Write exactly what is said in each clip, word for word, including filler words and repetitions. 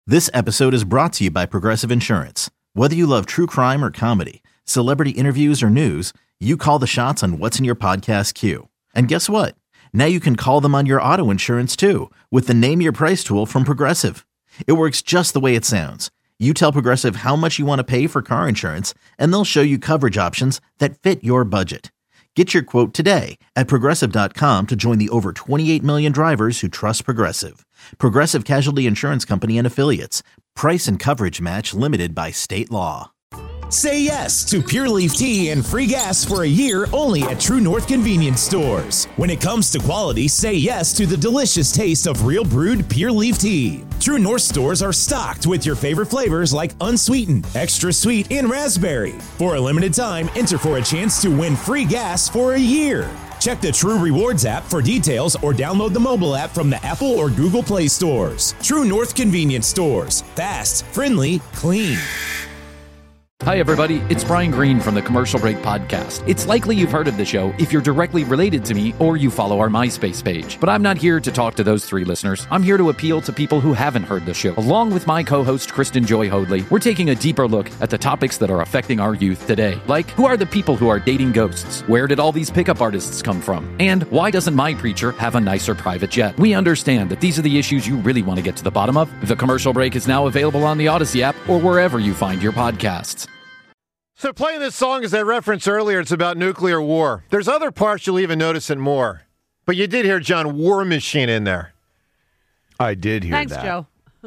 This episode is brought to you by Progressive Insurance. Whether you love true crime or comedy, celebrity interviews or news, you call the shots on what's in your podcast queue. And guess what? Now you can call them on your auto insurance too with the Name Your Price tool from Progressive. It works just the way it sounds. You tell Progressive how much you want to pay for car insurance, and they'll show you coverage options that fit your budget. Get your quote today at Progressive dot com to join the over twenty-eight million drivers who trust Progressive. Progressive Casualty Insurance Company and Affiliates. Price and coverage match limited by state law. Say yes to Pure Leaf Tea and free gas for a year only at True North Convenience Stores. When it comes to quality, say yes to the delicious taste of real brewed Pure Leaf Tea. True North stores are stocked with your favorite flavors like unsweetened, extra sweet, and raspberry. For a limited time, enter for a chance to win free gas for a year. Check the True Rewards app for details or download the mobile app from the Apple or Google Play stores. True North Convenience Stores. Fast, friendly, clean. Hi, everybody. It's Brian Green from the Commercial Break Podcast. It's likely you've heard of the show if you're directly related to me or you follow our MySpace page. But I'm not here to talk to those three listeners. I'm here to appeal to people who haven't heard the show. Along with my co-host, Kristen Joy Hoadley, we're taking a deeper look at the topics that are affecting our youth today. Like, who are the people who are dating ghosts? Where did all these pickup artists come from? And why doesn't my preacher have a nicer private jet? We understand that these are the issues you really want to get to the bottom of. The Commercial Break is now available on the Odyssey app or wherever you find your podcasts. So playing this song, as I referenced earlier, it's about nuclear war. There's other parts you'll even notice it more. But you did hear John War Machine in there. I did hear Thanks, that. Joe.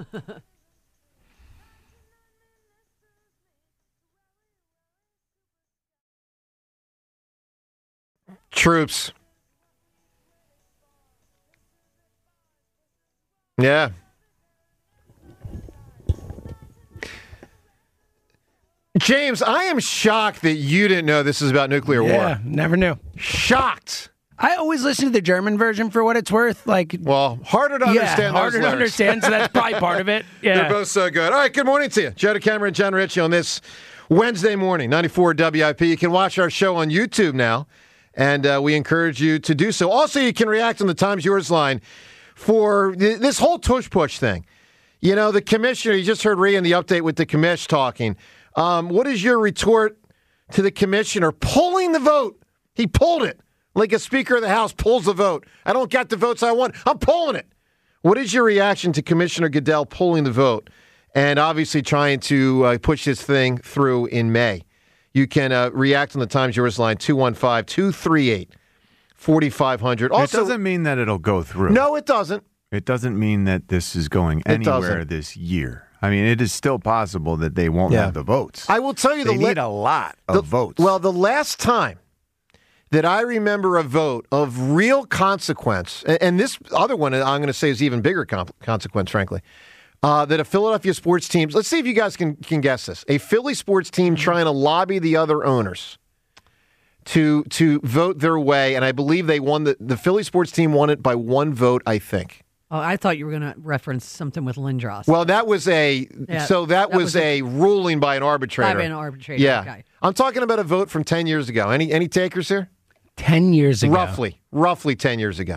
Troops. Yeah. James, I am shocked that you didn't know this is about nuclear yeah, war. Never knew. Shocked. I always listen to the German version for what it's worth. Like, well, harder to yeah, understand. harder those to lyrics. understand. So that's probably part of it. Yeah, they're both so good. All right, good morning to you, Joe DeCamera and John Ritchie on this Wednesday morning, ninety-four W I P. You can watch our show on YouTube now, and uh, we encourage you to do so. Also, you can react on the Times Yours line for th- this whole tush push thing. You know, the commissioner. You just heard Rhea in the update with the commish talking. Um, what is your retort to the commissioner pulling the vote? He pulled it like a Speaker of the House pulls the vote. I don't get the votes I want. I'm pulling it. What is your reaction to Commissioner Goodell pulling the vote and obviously trying to uh, push this thing through in May? You can uh, react on the Times Yours line, two one five, two three eight, four five zero zero. Also, it doesn't mean that it'll go through. No, it doesn't. It doesn't mean that this is going anywhere this year. I mean, it is still possible that they won't yeah. have the votes. I will tell you, they the need le- a lot of the, votes. Well, the last time that I remember a vote of real consequence, and, and this other one I'm going to say is even bigger comp- consequence, frankly, uh, that a Philadelphia sports team, let's see if you guys can, can guess this, a Philly sports team trying to lobby the other owners to to vote their way, and I believe they won, the, the Philly sports team won it by one vote, I think. Oh, I thought you were going to reference something with Lindros. Well, that was a yeah, so that, that was, was a, a ruling by an arbitrator. By an arbitrator. Yeah, okay. I'm talking about a vote from ten years ago. Any any takers here? Ten years ago, roughly, roughly ten years ago.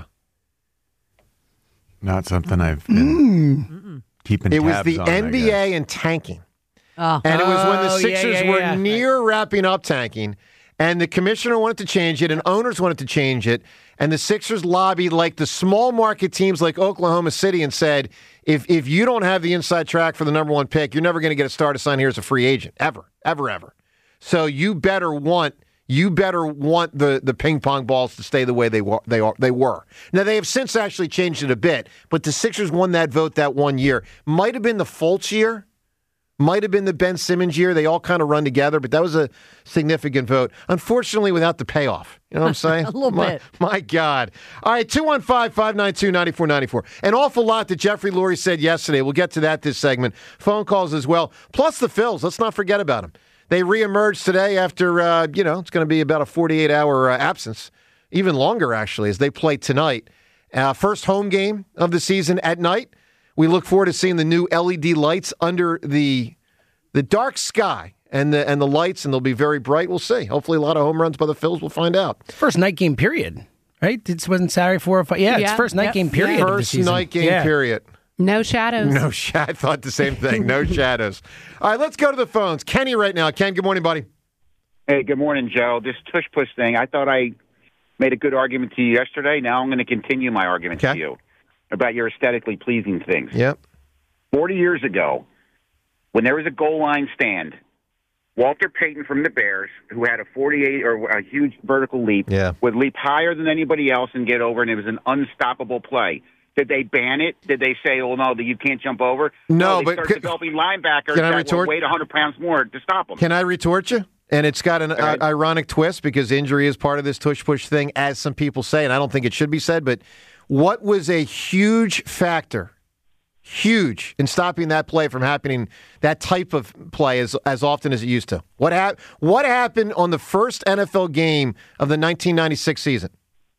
Not something I've been Mm. keeping. It was tabs the on, N B A and tanking, oh. and it was when the Oh, yeah, Sixers yeah, were yeah. near wrapping up tanking. And the commissioner wanted to change it, and owners wanted to change it. And the Sixers lobbied like the small market teams like Oklahoma City and said, if if you don't have the inside track for the number one pick, you're never going to get a star to sign here as a free agent, ever, ever, ever. So you better want you better want the, the ping pong balls to stay the way they were, they are, they were. Now, they have since actually changed it a bit, but the Sixers won that vote that one year. Might have been the Fultz year. Might have been the Ben Simmons year. They all kind of run together, but that was a significant vote. Unfortunately, without the payoff. You know what I'm saying? A little my, bit. My God. All right, two one five, five nine two, nine four nine four. An awful lot that Jeffrey Lurie said yesterday. We'll get to that this segment. Phone calls as well. Plus the Phils. Let's not forget about them. They reemerged today after, uh, you know, it's going to be about a forty-eight hour uh, absence. Even longer, actually, as they play tonight. Uh, first home game of the season at night. We look forward to seeing the new L E D lights under the the dark sky and the and the lights, and they'll be very bright. We'll see. Hopefully, a lot of home runs by the Phils. We'll find out. First night game period, right? It wasn't Saturday four or five. Yeah, Yeah, it's first night yep. game period. of the First season. night game yeah. period. No shadows. No shadows. I thought the same thing. No shadows. All right, let's go to the phones. Kenny right now. Ken, good morning, buddy. Hey, good morning, Joe. This tush-push thing, I thought I made a good argument to you yesterday. Now I'm going to continue my argument okay. to you about your aesthetically pleasing things. Yep. forty years ago, when there was a goal line stand, Walter Payton from the Bears, who had a forty-eight or a huge vertical leap, yeah. would leap higher than anybody else and get over, and it was an unstoppable play. Did they ban it? Did they say, "Oh no, that you can't jump over"? No, no they but start c- developing linebackers can I that retort? will weigh one hundred pounds more to stop them. Can I retort you? And it's got an right. uh, ironic twist because injury is part of this tush-push thing, as some people say, and I don't think it should be said. But what was a huge factor? Huge in stopping that play from happening, that type of play as as often as it used to. What hap- What happened on the first N F L game of the nineteen ninety-six season?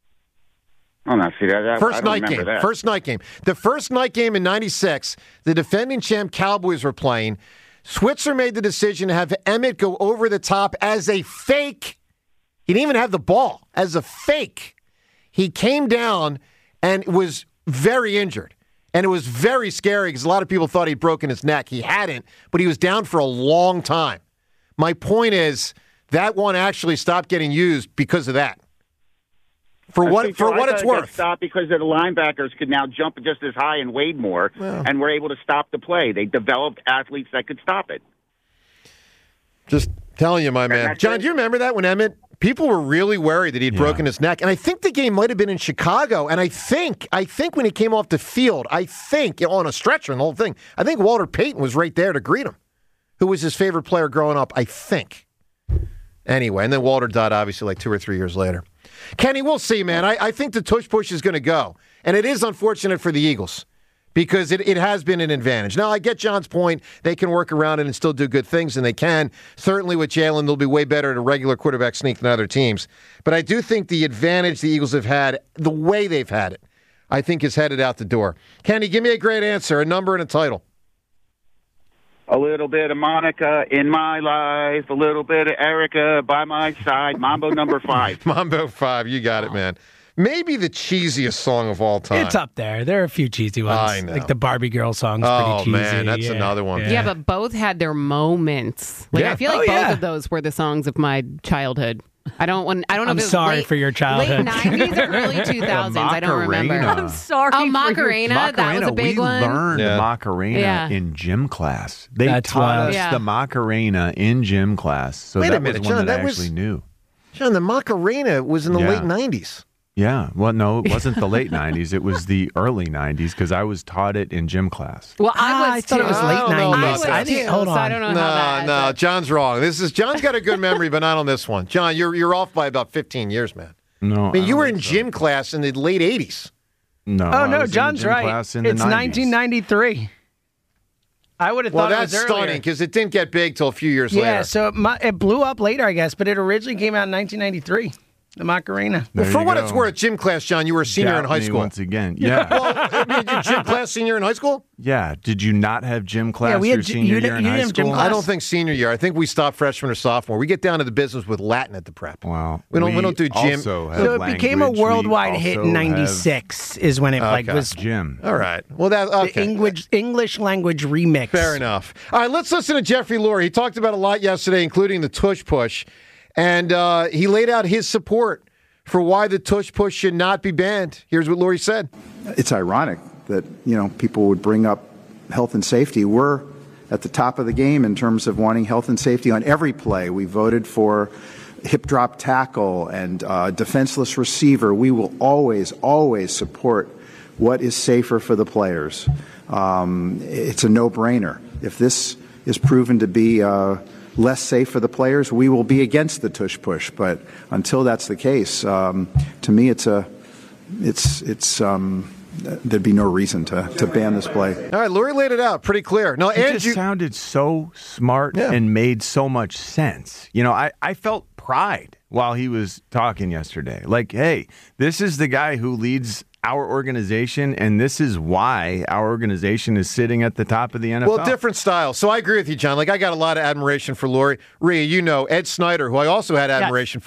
Oh, no, see that. that First I don't night game. that. First night game. The first night game in ninety-six, the defending champ Cowboys were playing. Switzer made the decision to have Emmett go over the top as a fake. He didn't even have the ball. As a fake. He came down and was very injured. And it was very scary because a lot of people thought he'd broken his neck. He hadn't, but he was down for a long time. My point is that one actually stopped getting used because of that. For I what think, for Joe, what I it's thought it got worth. stopped because the linebackers could now jump just as high and weighed more, Well. and were able to stop the play. They developed athletes that could stop it. Just telling you, my man. that's John, it. do you remember that when Emmett, people were really worried that he'd Yeah. broken his neck? And I think the game might have been in Chicago. And I think, I think when he came off the field, I think, you know, on a stretcher and the whole thing, I think Walter Payton was right there to greet him, who was his favorite player growing up, I think. Anyway, and then Walter died, obviously, like two or three years later. Kenny, we'll see, man. I, I think the tush push is going to go. And it is unfortunate for the Eagles because it, it has been an advantage. Now, I get John's point. They can work around it and still do good things, and they can. Certainly with Jalen, they'll be way better at a regular quarterback sneak than other teams. But I do think the advantage the Eagles have had, the way they've had it, I think is headed out the door. Kenny, give me a great answer, a number and a title. A little bit of Monica in my life, a little bit of Erica by my side. Mambo number five. Mambo five, you got it, man. Maybe the cheesiest song of all time. It's up there. There are a few cheesy ones. I know. Like the Barbie Girl song's Oh, pretty cheesy. man, that's yeah. another one. Yeah, but both had their moments. Like Yeah. I feel like Oh, both yeah. of those were the songs of my childhood. I don't want. I don't know. I'm if it was sorry late, for your childhood. Late nineties or early two thousands. I don't remember. Macarena. I'm sorry. Oh, for your- Macarena. That was a big we one. learned Yeah. Macarena Yeah. in gym class. They That's taught wild. us Yeah. the Macarena in gym class. So Wait a that minute, was one John, that, that I was- actually knew. John, the Macarena was in the Yeah. late nineties. Yeah. Well, no, it wasn't the late nineties. It was the early nineties because I was taught it in gym class. Well, Ah, I I was. thought it was too. late I don't know nineties. about I was that. I too, think, hold so on. I don't know how No, that no, adds up. John's wrong. This is John's got a good memory, but not on this one. John, you're you're off by about fifteen years, man. No. I mean, you don't were in think so. gym class in the late eighties. No. Oh, I no, was in John's gym right. class in the It's nineties. nineteen ninety-three. I would have Well, thought that's it was stunning earlier. because it didn't get big till a few years Yeah, later. so it, mu- it blew up later, I guess, but it originally came out in nineteen ninety-three. The Macarena. Well, There for you what go. it's worth, gym class, John, you were a senior Doubt in high me school. Once again. Yeah. Well, I mean, you gym class senior in high school? Yeah. Did you not have gym class we had your gy- senior you year didn't- in you high didn't have gym school? class? I don't think senior year. I think we stopped freshman or sophomore. We get down to the business with Latin at the prep. Wow. We don't- we don't do gym. Also have So it became a language. We worldwide hit also in have ninety-six is when it like Okay. was Gym. All right. Well, that the okay. English, English language remix. Fair enough. All right, let's listen to Jeffrey Lurie. He talked about a lot yesterday, including the tush push, and uh, he laid out his support for why the tush push should not be banned. Here's what Lurie said. It's ironic that, you know, people would bring up health and safety. We're at the top of the game in terms of wanting health and safety on every play. We voted for hip drop tackle and uh, defenseless receiver. We will always, always support what is safer for the players. Um, it's a no-brainer. If this is proven to be uh, less safe for the players, we will be against the tush push. But until that's the case, um, to me, it's a, it's, it's, um, there'd be no reason to, to ban this play. All right, Lurie laid it out pretty clear. No, It Andrew, just sounded so smart Yeah. and made so much sense. You know, I, I felt pride while he was talking yesterday. Like, hey, this is the guy who leads our organization, and this is why our organization is sitting at the top of the N F L. well, different style. So I agree with you, John. Like, I got a lot of admiration for Lurie. Rhea, you know, Ed Snyder, who I also had admiration for,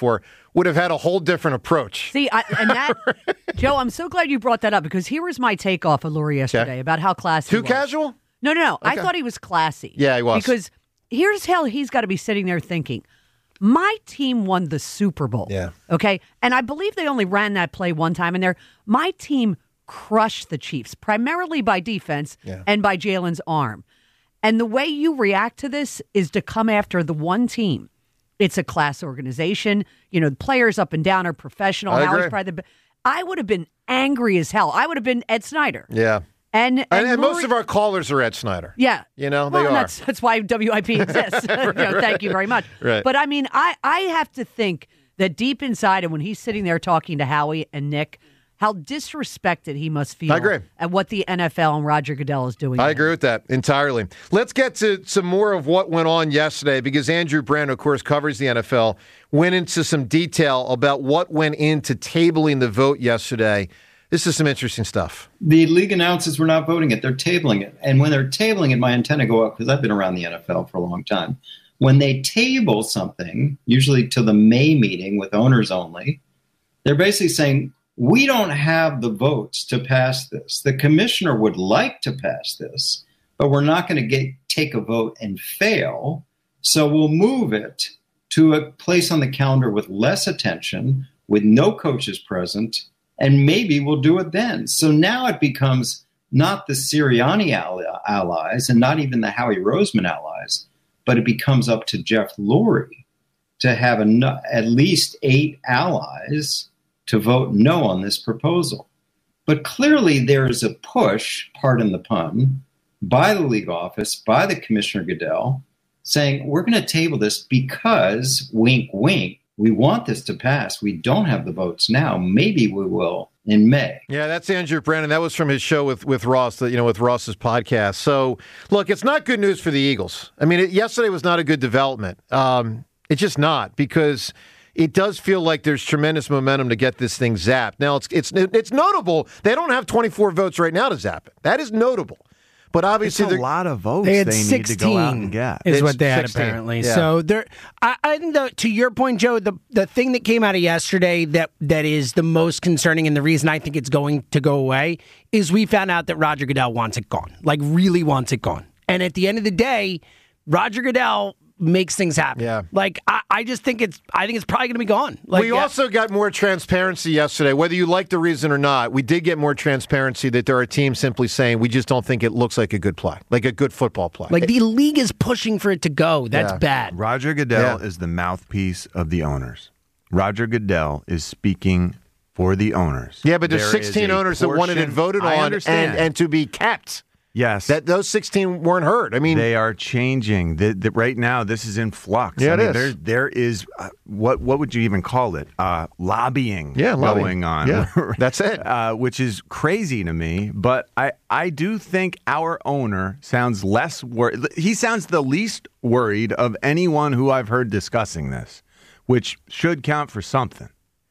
would have had a whole different approach. See, I, and that, Joe, I'm so glad you brought that up because here was my takeoff of Lurie yesterday Okay. about how classy Too he was. casual? No, no, no. I Okay. thought he was classy. Yeah, he was. Because here's how he's got to be sitting there thinking, my team won the Super Bowl. Yeah. Okay. And I believe they only ran that play one time in there. My team crushed the Chiefs, primarily by defense Yeah. and by Jalen's arm. And the way you react to this is to come after the one team. It's a class organization. You know, the players up and down are professional. I Howard's agree. probably the, I would have been angry as hell. I would have been Ed Snyder. Yeah. And, and, And, and most Lurie- of our callers are Ed Snyder. yeah. You know, well, they are. That's, that's why W I P exists. You know, thank you very much. Right. But I mean, I, I have to think that deep inside, and when he's sitting there talking to Howie and Nick, how disrespected he must feel I agree. at what the N F L and Roger Goodell is doing. I now. agree with that entirely. Let's get to some more of what went on yesterday because Andrew Brand, of course, covers the N F L, went into some detail about what went into tabling the vote yesterday. This is some interesting stuff. The league announces we're not voting it. They're tabling it. And when they're tabling it, my antenna go up because I've been around the N F L for a long time. When they table something, usually to the May meeting with owners only, they're basically saying, we don't have the votes to pass this. The commissioner would like to pass this, but we're not going to get take a vote and fail. So we'll move it to a place on the calendar with less attention, with no coaches present, and maybe we'll do it then. So now it becomes not the Sirianni ally- allies and not even the Howie Roseman allies, but it becomes up to Jeff Lurie to have en- at least eight allies to vote no on this proposal. But clearly there is a push, pardon the pun, by the league office, by the Commissioner Goodell, saying we're going to table this because, wink, wink, we want this to pass. We don't have the votes now. Maybe we will in May. Yeah, that's Andrew Brandon. That was from his show with, with Ross, you know, with Ross's podcast. So, look, it's not good news for the Eagles. I mean, it, yesterday was not a good development. Um, it's just not because it does feel like there's tremendous momentum to get this thing zapped. Now, it's it's it's notable they don't have twenty-four votes right now to zap it. That is notable. But obviously, it's a they're- lot of votes They had they need to go out and sixteen, get. is It's what they had sixteen, apparently. yeah. So there, I, I think the, to your point, Joe, the the thing that came out of yesterday that that is the most concerning, and the reason I think it's going to go away is we found out that Roger Goodell wants it gone, like really wants it gone. And at the end of the day, Roger Goodell makes things happen. Yeah. Like I, I just think it's I think it's probably going to be gone. Like, we yeah. also got more transparency yesterday. Whether you like the reason or not, we did get more transparency that there are teams simply saying we just don't think it looks like a good play, like a good football play. like the league is pushing for it to go. That's Yeah. bad. Roger Goodell Yeah. is the mouthpiece of the owners. Roger Goodell is speaking for the owners. yeah, but there's There is sixteen a owners that wanted it portion- voted I on and, understand. and to be kept. Yes. That those sixteen weren't heard. I mean, They are changing. The, the, right now, this is in flux. Yeah, I it mean, is. There, there is uh, what what would you even call it? Uh, lobbying. Yeah, lobbying. going on. Yeah, that's it. Uh, which is crazy to me. But I I do think our owner sounds less worried. He sounds the least worried of anyone who I've heard discussing this, which should count for something.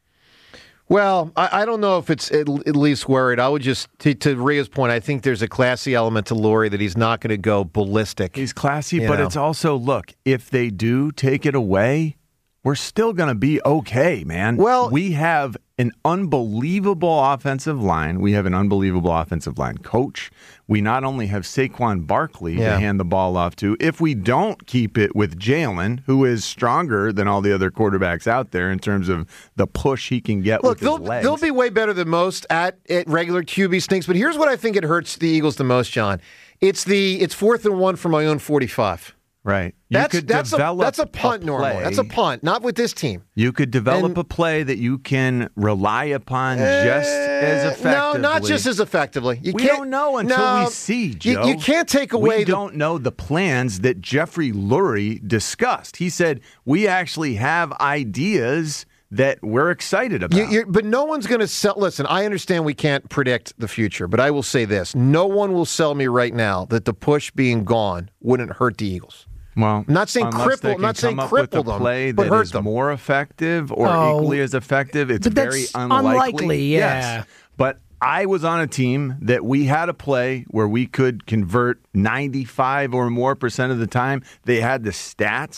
well, I, I don't know if it's at, at least worried. I would just, to, to Rhea's point, I think there's a classy element to Lurie that he's not going to go ballistic. He's classy, You but know. it's also, look, if they do take it away, we're still going to be okay, man. Well- we have an unbelievable offensive line. We have an unbelievable offensive line coach. We not only have Saquon Barkley Yeah. to hand the ball off to, if we don't keep it with Jalen, who is stronger than all the other quarterbacks out there in terms of the push he can get Look, with his they'll, legs. they'll be way better than most at, at regular Q B stinks, but here's what I think it hurts the Eagles the most, John. It's the it's fourth and one from my own forty-five. right. That's you could that's a, develop that's a punt normally. play. That's a punt, not with this team. You could develop And- a play that you can rely upon just as Eh, effectively. No, not just as effectively. You we can't, don't know until no, we see, you- Joe. You, can't take away We the don't know the plans that Jeffrey Lurie discussed. He said, we actually have ideas that we're excited about. You, you're, but no one's going to sell. Listen, I understand we can't predict the future, but I will say this: no one will sell me right now that the push being gone wouldn't hurt the Eagles. Well, I'm not saying unless they cripple. can Not saying come up with cripple a them, play but that hurt is them. more effective or Oh, equally as effective. It's but very that's unlikely. unlikely, yeah. Yes. But I was on a team that we had a play where we could convert ninety-five or more percent of the time. They had the stats.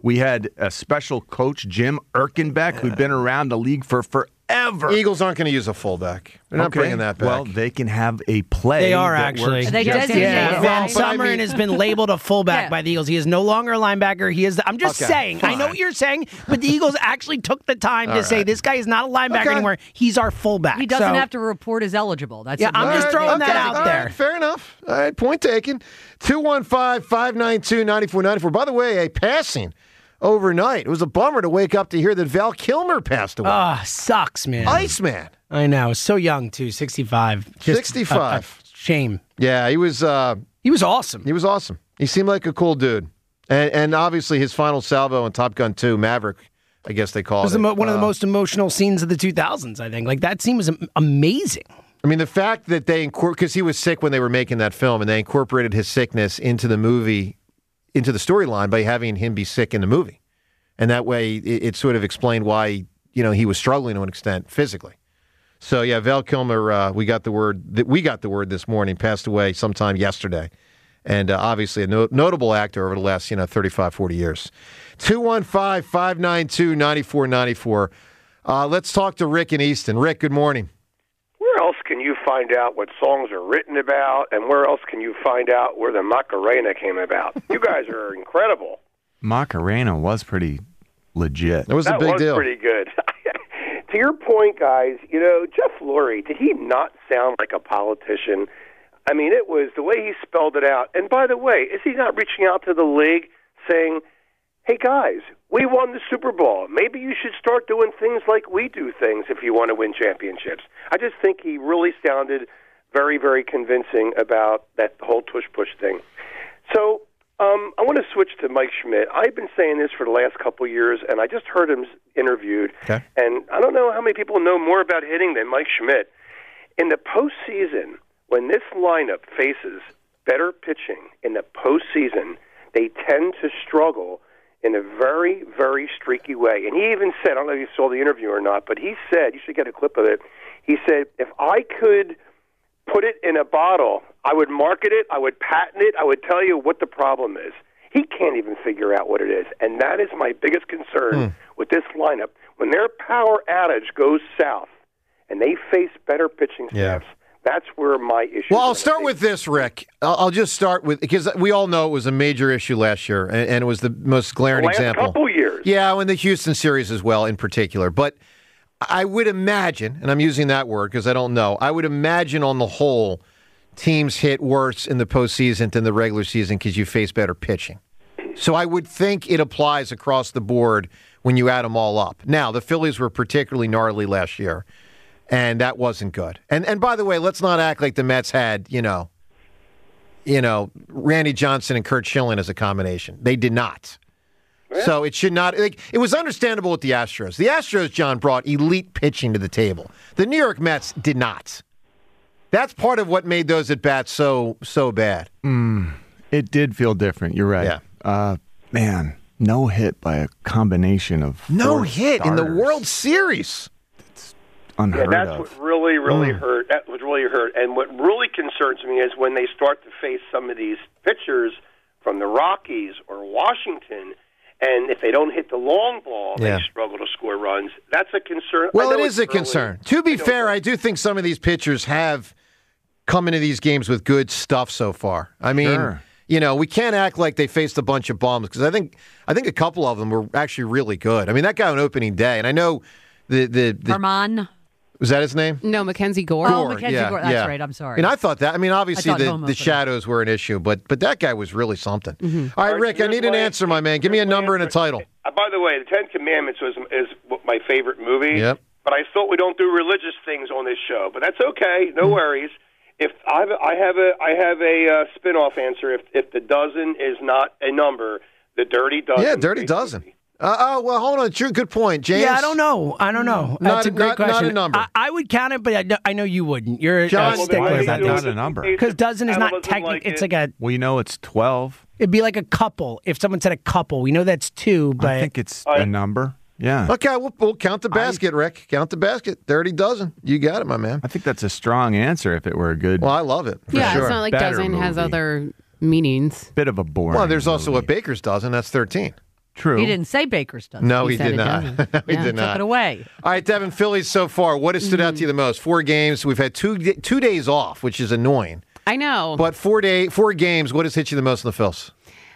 We had a special coach, Jim Erkenbeck, who'd been around the league for forever. Eagles aren't going to use a fullback. They're not Okay. bringing that back. Well, they can have a play. They are that actually. works They just designate as Yeah, Well, Van but I Sumeren mean- has been labeled a fullback Yeah. by the Eagles. He is no longer a linebacker. He is. The, I'm just Okay, saying. I know fine. what you're saying, but the Eagles actually took the time to All say right. this guy is not a linebacker Okay. anymore. He's our fullback. He doesn't So- have to report as eligible. That's Yeah, a- I'm All just right, throwing that okay, out all there. right, fair enough. All right, point taken. two one five, five nine two, nine four nine four. By the way, a passing overnight. It was a bummer to wake up to hear that Val Kilmer passed away. Ah, sucks, man. Iceman. I know. So young too. sixty-five. Just sixty-five. a- a shame. Yeah, he was uh, He was awesome. he was awesome. He seemed like a cool dude. And, and obviously his final salvo in Top Gun two, Maverick, I guess they call It it. was the mo- one of the Uh, most emotional scenes of the two thousands, I think. Like, that scene was am- amazing. I mean, the fact that they because he was sick when they were making that film, and they incorporated his sickness into the movie, into the storyline by having him be sick in the movie, and that way it, it sort of explained why you know he was struggling to an extent physically. So yeah, Val Kilmer, uh, we got the word that we got the word this morning, passed away sometime yesterday, and uh, obviously a no- notable actor over the last you know thirty-five, forty years. two one five, five nine two, nine four nine four. Uh, let's talk to Rick in Easton. Rick, good morning. Where else can you find out what songs are written about, and where else can you find out where the Macarena came about? You guys are incredible. Macarena was pretty legit. It was that a big was deal. pretty good. To your point, guys, you know, Jeff Lurie, did he not sound like a politician? I mean, it was the way he spelled it out. And by the way, is he not reaching out to the league saying, hey, guys, we won the Super Bowl. Maybe you should start doing things like we do things if you want to win championships. I just think he really sounded very, very convincing about that whole tush-push thing. So um, I want to switch to Mike Schmidt. I've been saying this for the last couple of years, and I just heard him interviewed. Okay. And I don't know how many people know more about hitting than Mike Schmidt. In the postseason, when this lineup faces better pitching in the postseason, they tend to struggle in a very, very streaky way. And he even said, I don't know if you saw the interview or not, but he said, you should get a clip of it, he said, if I could put it in a bottle, I would market it, I would patent it, I would tell you what the problem is. He can't even figure out what it is. And that is my biggest concern Hmm. with this lineup. When their power outage goes south and they face better pitching Yeah. staffs, that's where my issue Well, I'll is. start with this, Rick. I'll, I'll just start with because we all know it was a major issue last year, and, and it was the most glaring The last example. couple years. Yeah, in the Houston series as well, in particular. But I would imagine, and I'm using that word because I don't know. I would imagine, on the whole, teams hit worse in the postseason than the regular season because you face better pitching. So I would think it applies across the board when you add them all up. Now, the Phillies were particularly gnarly last year. And that wasn't good. And and by the way, let's not act like the Mets had, you know, you know, Randy Johnson and Curt Schilling as a combination. They did not. Yeah. So it should not. Like, it was understandable with the Astros. The Astros, John, brought elite pitching to the table. The New York Mets did not. That's part of what made those at bats so so bad. Mm, it did feel different. You're right. Yeah. Uh, man, no hit by a combination of no four hit in the starters. World Series. Unheard yeah, that's of. what really, really Mm. hurt. That was really hurt. And what really concerns me is when they start to face some of these pitchers from the Rockies or Washington, and if they don't hit the long ball, Yeah. they struggle to score runs. That's a concern. Well, I it know is it's a early. concern. To be fair, I do think some of these pitchers have come into these games with good stuff so far. I mean, Sure. you know, we can't act like they faced a bunch of bums because I think I think a couple of them were actually really good. I mean, that guy on opening day, and I know the the, the Herman. was that his name? No, Mackenzie Gore. Oh, Mackenzie yeah, Gore. That's yeah. right. I'm sorry. And I thought that. I mean, obviously I thought the, Homo the for that. shadows were an issue, but but that guy was really something. Mm-hmm. All right, All right, Rick, I here's need an my- answer, my man. Give me a here's my number and a answer. title. Uh, by the way, the Ten Commandments was is my favorite movie. Yep. But I thought we don't do religious things on this show, but that's okay. No worries. If I have a, I have a I have a uh, spin-off answer. If if the dozen is not a number, the Dirty Dozen. Yeah, Dirty Dozen. Uh, oh, well, hold on. True, good point, James. Yeah, I don't know. I don't know. Not That's a- a great not- not question. a number. I, I would count it, but I know, I know you wouldn't. You're John, a well, stickler why is about that this. not a number? Because dozen is Adam not doesn't technically. like It's it. like a. Well, you know it's twelve. It'd be like a couple. If someone said a couple, we know that's two, but I think it's I- a number. Yeah. Okay, we'll, we'll count the basket, Rick. Count the basket. Dirty Dozen. You got it, my man. I think that's a strong answer if it were a good Well, I love it. For Yeah, sure. it's not like Better dozen has movie. other meanings. bit of a boring Well, there's also movie. a Baker's Dozen. That's thirteen. True. He didn't say Baker's doesn't. No, he, said did it not. doesn't. no, he Yeah, did took not. it away. All right, Devin, Phillies so far. What has stood out to you the most? Four games. We've had two two days off, which is annoying. I know. But four day four games. What has hit you the most in the Phils?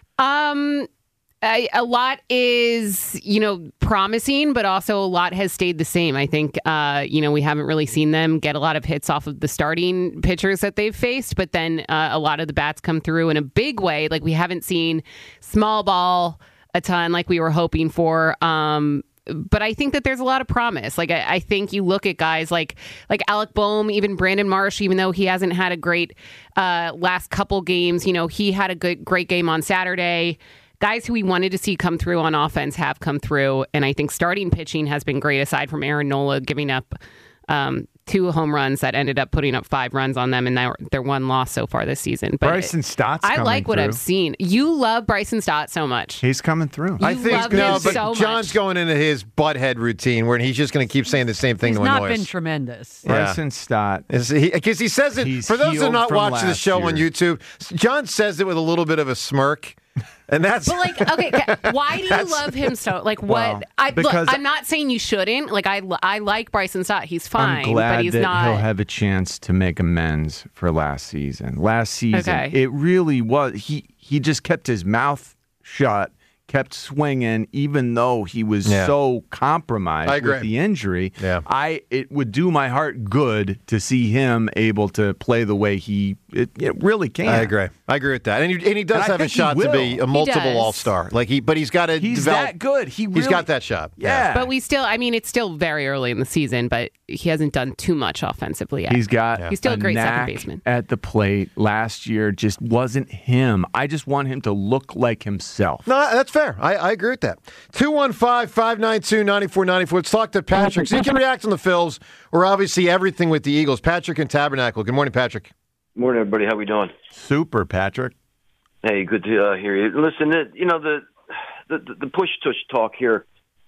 Um, I, a lot is, you know, promising, but also a lot has stayed the same. I think, uh, you know, we haven't really seen them get a lot of hits off of the starting pitchers that they've faced, but then uh, a lot of the bats come through in a big way. Like we haven't seen small ball a ton like we were hoping for. Um, but I think that there's a lot of promise. Like I, I think you look at guys like like Alec Boehm, even Brandon Marsh, even though he hasn't had a great uh, last couple games, you know, he had a good great game on Saturday. Guys who we wanted to see come through on offense have come through, and I think starting pitching has been great. Aside from Aaron Nola giving up um, two home runs that ended up putting up five runs on them, and their their one loss so far this season. But Bryson Stott's I coming like what through. I've seen. You love Bryson Stott so much. He's coming through. You I think love no, him but so John's much. going into his butthead routine where he's just going to keep saying the same thing He's to not annoy been us. tremendous. Yeah. Bryson Stott. Because he, 'cause he says it, He's for those who are healed not from watching the last show on year. YouTube, John says it with a little bit of a smirk. And that's But like, okay, okay, why do you That's- love him so? Like, what? Well, I look, because- I'm not saying you shouldn't. Like, I I like Bryson Stott. He's fine, I'm glad but he's that not. he'll have a chance to make amends for last season. Last season, Okay. it really was. He he just kept his mouth shut, kept swinging, even though he was Yeah. so compromised I agree. with the injury. Yeah. I it would do my heart good to see him able to play the way he it, it really can. I agree. I agree with that. And he, and he does And I have a think he shot to be will. a multiple does. all-star. Like he, but he's got to He's develop. that good. He He's really- got that shot. Yeah. But we still, I mean, it's still very early in the season, but he hasn't done too much offensively yet. He's got He's still a great second knack baseman. at the plate. Last year just wasn't him. I just want him to look like himself. No, that's fair. I, I agree with that. two one five, five nine two, nine four nine four. Let's talk to Patrick. So you can react on the Phils or obviously everything with the Eagles. Patrick and Tabernacle. Good morning, Patrick. Morning, everybody. How we doing? Super, Patrick. Hey, good to uh, hear you. Listen, the, you know the the, the push tush talk here,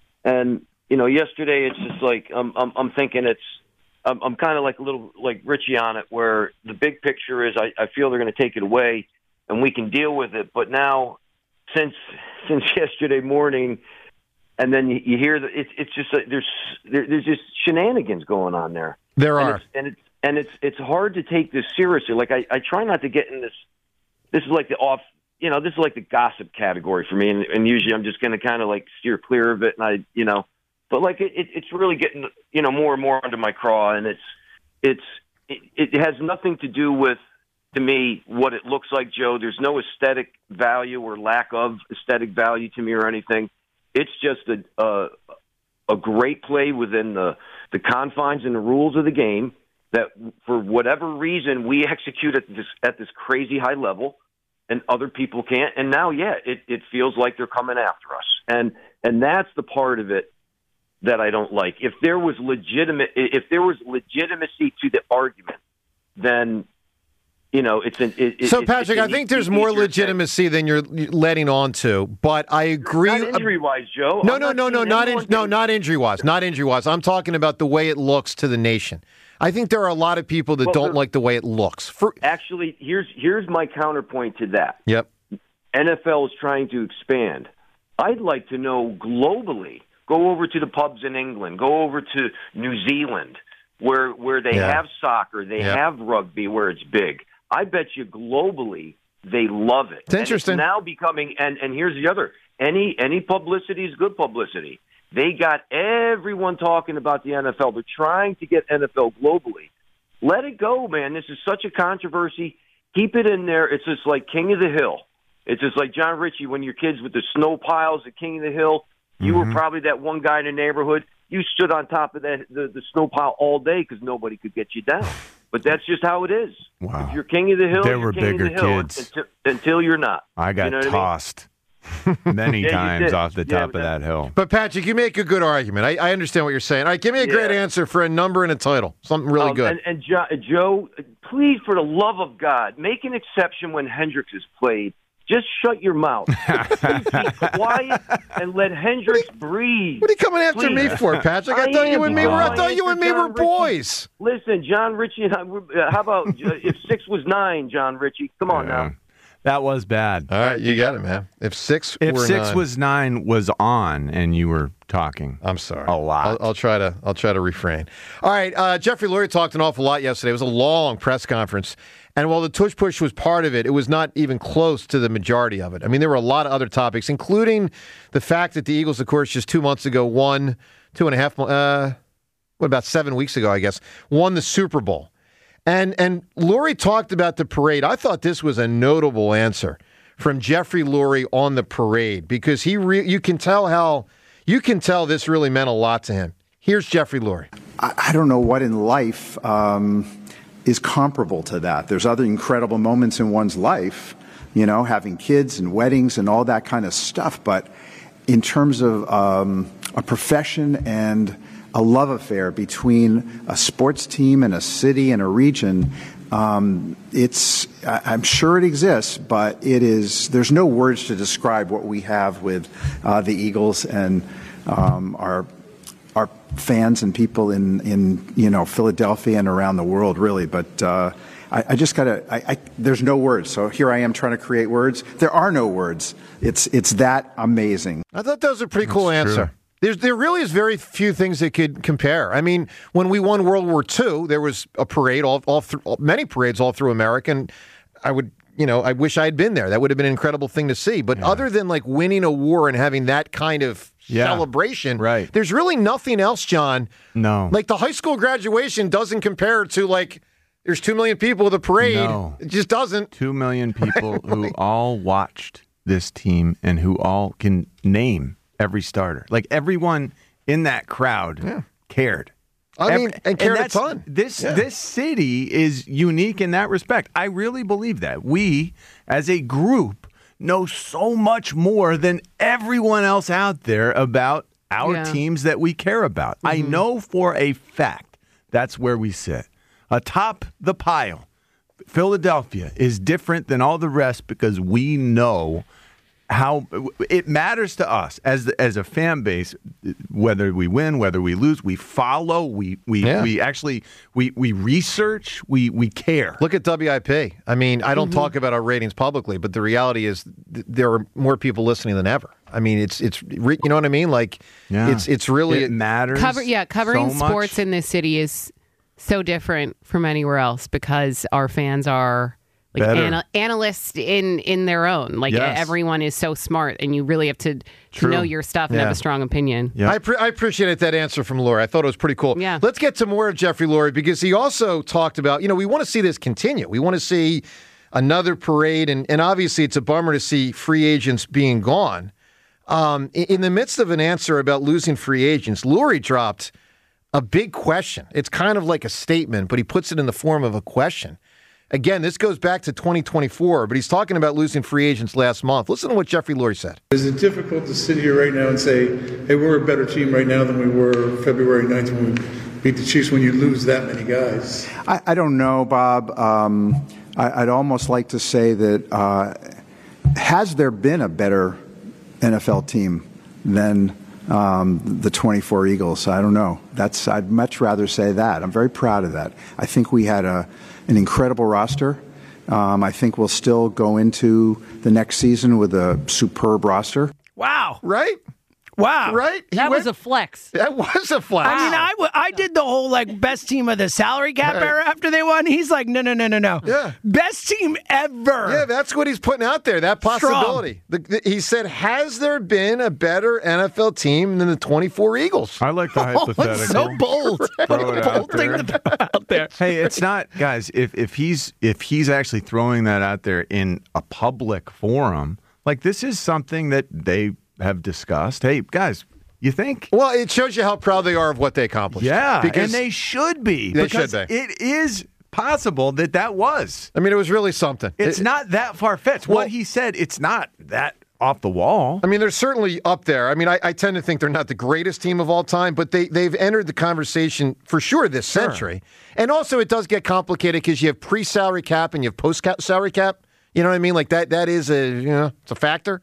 and you know yesterday it's just like I'm I'm, I'm thinking it's I'm, I'm kind of like a little like Richie on it, where the big picture is I, I feel they're going to take it away and we can deal with it. But now, since since yesterday morning, and then you, you hear that it's it's just like there's there, there's just shenanigans going on there. There and are. it's, and it's and it's it's hard to take this seriously. Like I, I try not to get in this. This is like the off, you know, this is like the gossip category for me, and, and usually I'm just going to kind of like steer clear of it, and I, you know, but like it, it, it's really getting, you know, more and more under my craw, and it's it's it, it has nothing to do with, to me, what it looks like, Joe. There's no aesthetic value or lack of aesthetic value to me or anything. It's just a a, a great play within the the confines and the rules of the game, that for whatever reason we execute at this at this crazy high level and other people can't. And now, yeah, it, it feels like they're coming after us. And and that's the part of it that I don't like. If there was legitimate if there was legitimacy to the argument, then you know, it's an it, So, it, Patrick, it's I think there's more legitimacy than you're letting on to, but I agree. Not injury-wise, Joe. No, I'm no, not no, no, seeing not in, anyone no, get- not injury-wise, not injury-wise. I'm talking about the way it looks to the nation. I think there are a lot of people that Well, don't there- like the way it looks. For, Actually, here's here's my counterpoint to that. yep. N F L is trying to expand. I'd like to know globally. Go over to the pubs in England. Go over to New Zealand, where where they Yeah. have soccer, they Yeah. have rugby, where it's big. I bet you globally they love it. It's interesting. And it's now becoming. And and here's the other. Any any publicity is good publicity. They got everyone talking about the N F L. They're trying to get N F L globally. Let it go, man. This is such a controversy. Keep it in there. It's just like King of the Hill. It's just like John Ritchie when your kids with the snow piles at King of the Hill. You Mm-hmm. were probably that one guy in the neighborhood. You stood on top of that the, the snow pile all day because nobody could get you down. But that's just how it is. Wow. If you're King of the Hill, There you're were King bigger of the Hill kids. Until, until you're not. I got You know what I mean? tossed many Yeah, you times did. off the Yeah, top but of that hill. But, Patrick, you make a good argument. I, I understand what you're saying. All right, give me a great Yeah. answer for a number and a title. Something really Um, good. And, and jo- Joe, please, for the love of God, make an exception when Hendricks is played. Just shut your mouth. Please be quiet and let Hendricks breathe. What are you coming after Please. me for, Patrick? I, thought am, you and me were. I because thought you and me John were Ritchie- boys. Listen, John Ritchie and I. We're, uh, how about uh, if six was nine, John Ritchie? Come on Yeah. now. That was bad. All right, you got it, man. If six, if were six nine, was nine was on, and you were talking, I'm sorry, a lot. I'll, I'll try to. I'll try to refrain. All right, uh, Jeffrey Lurie talked an awful lot yesterday. It was a long press conference, and while the tush push was part of it, it was not even close to the majority of it. I mean, there were a lot of other topics, including the fact that the Eagles, of course, just two months ago won two and a half. Uh, what about seven weeks ago? I guess won the Super Bowl. And and Lurie talked about the parade. I thought this was a notable answer from Jeffrey Lurie on the parade because he re- you can tell how you can tell this really meant a lot to him. Here's Jeffrey Lurie. I, I don't know what in life um, is comparable to that. There's other incredible moments in one's life, you know, having kids and weddings and all that kind of stuff. But in terms of um, a profession and a love affair between a sports team and a city and a region, um, it's, I, I'm sure it exists, but it is, there's no words to describe what we have with uh, the Eagles and um, our our fans and people in, in, you know, Philadelphia and around the world, really. But uh, I, I just got to, I, I, there's no words. So here I am trying to create words. There are no words. It's, it's that amazing. I thought that was a pretty cool That's answer. true. There's, there really is very few things that could compare. I mean, when we won World War Two, there was a parade, all, all through, many parades all through America, and I would, you know, I wish I had been there. That would have been an incredible thing to see. But yeah. other than like winning a war and having that kind of yeah. celebration, right. there's really nothing else, John. No. Like the high school graduation doesn't compare to like there's two million people at the parade. No. It just doesn't. Two million people right. who all watched this team and who all can name every starter. Like everyone in that crowd yeah. cared. I mean, Every, and cared and a ton. This yeah. this city is unique in that respect. I really believe that. We, as a group, know so much more than everyone else out there about our yeah. teams that we care about. Mm-hmm. I know for a fact that's where we sit. Atop the pile, Philadelphia is different than all the rest because we know how it matters to us as as a fan base, whether we win, whether we lose, we follow, we we, yeah. we actually we we research, we we care. Look at W I P. I mean, I don't mm-hmm. talk about our ratings publicly, but the reality is th- there are more people listening than ever. I mean, it's it's you know what I mean? Like yeah. it's it's really it matters. Cover, yeah, covering so sports much. in this city is so different from anywhere else because our fans are like ana- analysts in, in their own. Like yes. everyone is so smart, and you really have to, to True. know your stuff and yeah. have a strong opinion. Yep. I, pre- I appreciated that answer from Lurie. I thought it was pretty cool. Yeah. Let's get to more of Jeffrey Lurie because he also talked about, you know, we want to see this continue. We want to see another parade, and, and obviously it's a bummer to see free agents being gone. Um, in, in the midst of an answer about losing free agents, Lurie dropped a big question. It's kind of like a statement, but he puts it in the form of a question. Again, this goes back to twenty twenty-four, but he's talking about losing free agents last month. Listen to what Jeffrey Lurie said. Is it difficult to sit here right now and say, hey, we're a better team right now than we were February ninth when we beat the Chiefs when you lose that many guys? I, I don't know, Bob. Um, I, I'd almost like to say that uh, has there been a better N F L team than um, the twenty-four Eagles? I don't know. That's I'd much rather say that. I'm very proud of that. I think we had a an incredible roster. Um, I think we'll still go into the next season with a superb roster. Wow. Right? Wow. Right? He That went- was a flex. That was a flex. I mean, I, w- I did the whole, like, best team of the salary cap Right. era after they won. He's like, no, no, no, no, no. Yeah. Best team ever. Yeah, that's what he's putting out there, that possibility. The, the, he said, has there been a better N F L team than the twenty-four Eagles? I like the Oh, hypothetical. it's so bold. Throw it out Bold thing there. to throw out there. Hey, it's not, guys. If if he's if he's actually throwing that out there in a public forum, like this is something that they have discussed. Hey, guys, you think? Well, it shows you how proud they are of what they accomplished. Yeah, because and they should be. They because should be. It is possible that that was. I mean, it was really something. It's It- not that far fetched. Well- what he said, it's not that off the wall. I mean, they're certainly up there. I mean, I, I tend to think they're not the greatest team of all time, but they, they've entered the conversation for sure this Sure. century. And also, it does get complicated because you have pre-salary cap and you have post-salary cap. You know what I mean? Like that. That is a you know it's a factor.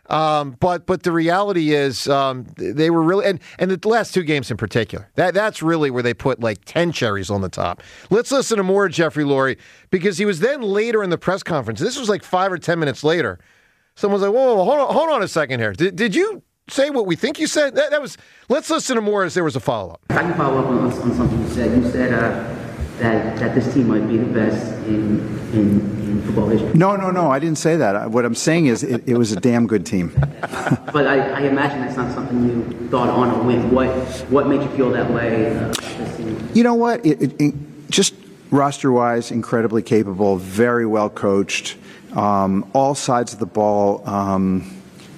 Um, but but the reality is um, they were really and, and the last two games in particular. That that's really where they put like ten cherries on the top. Let's listen to more of Jeffrey Lurie because he was then later in the press conference. This was like five or ten minutes later. Someone's like, whoa, whoa, whoa hold on, hold on a second here. Did, did you say what we think you said? That, that was. Let's listen to more as there was a follow up. If I can follow up on, on something you said. You said uh, that that this team might be the best in in, in football history. No, no, no. I didn't say that. What I'm saying is it, it was a damn good team. But I, I imagine that's not something you thought on a win. What what made you feel that way? Uh, this team? You know what? It, it, it, just roster-wise, incredibly capable, very well coached. Um, all sides of the ball. Um,